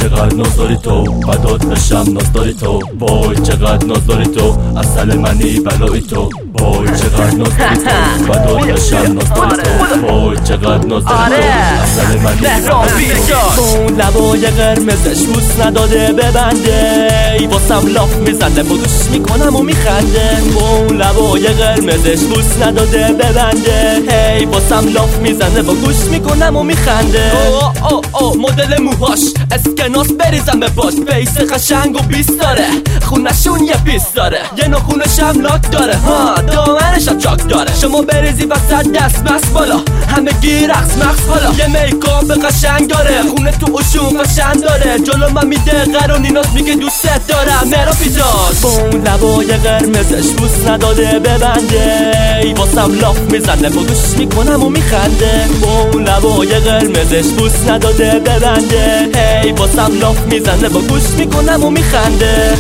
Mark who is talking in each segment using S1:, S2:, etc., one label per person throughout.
S1: چقدر ناز داری تو، فدات بشم ناز داری تو. وای چقدر ناز داری تو، اصل منی بلایی تو. وای چقدر ناز داری تو، فدات بشم ناز داری تو. وای چقدر ناز داری تو، اصل منی بلایی تو.
S2: اون لبای قرمزش بوس نداده ببنده، ای واسم لاف میزنه با گوش میکنم و میخنده. اون لبای قرمزش بوس نداده ببنده، ای واسم لاف میزنه با گوش میکنم و میخنده. مدل موهاش اسکناس بریزم به باش، فیس قشنگ و بیست داره، خونشون یه بیست داره، یه نخونش هم لاک داره، دامنش هم چاک داره. شما بریزی وسط دست مست بالا، همه گی رقص مقص بالا. یه میکاپ قشنگ داره، خونه تو اشون قشنگ داره، جلو من میده قرونیناس میگه دوست دارم مرا پیزاس. با اون لبای قرمزش بوس نداده ببنده، ای واسم لاف میزنه با گوش میکنم و میخنده. با اون لبای قرمزش بوس نداده ببنده، ای واسم لاف میزنه با گوش میکنم و میخنده.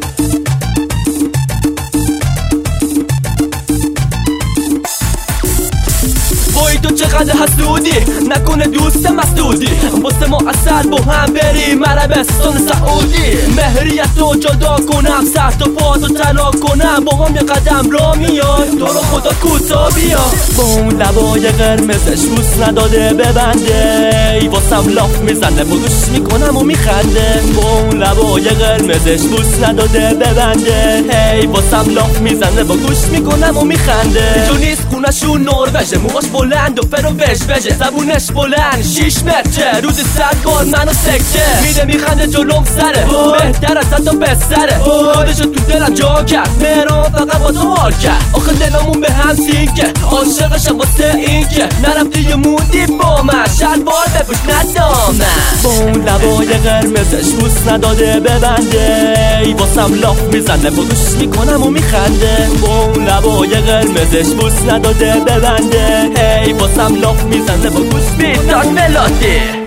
S2: وای تو چقدر حسودی، نکنه دوست مسدودی، واسه ما اصل با هم بریم عربستان سعودی. مهریتو جدا کنم، سر تا پاتو طلا کنم، با هم یه قدم را میاد، تو رو خدا کوتا بیا. با اون لبای قرمزش بوس نداده ببنده، ای واسم لاف میزنه با گوش میکنم و میخنده. با اون لبای قرمزش بوس نداده ببنده، ای واسم لاف میزنه با گوش میکنم و میخنده. جو نیست خونشون نروژه، موهاش بلند و فرو وش وشه، زبونش بلند 6 متره، روزی 100 بار منو سکته میده میخنده جلوم سره، بهتر از حتی بستره، خودشو تو دلم جا کرد، مهران فقط با تو حال کرد. آخه دلمون به هم سینکه، عاشقشم واسه اینکه نرفتی یه مودی با من، شلوار بپوش ندامن. با اون لبای قرمزش بوس نداده ببنده، ای واسم لاف میزنه با گوش میکنم و میخنده. با اون لبای قرمزش بوس نداده ببنده، ای واسم لاف میزنه با گوش میداد ملاده.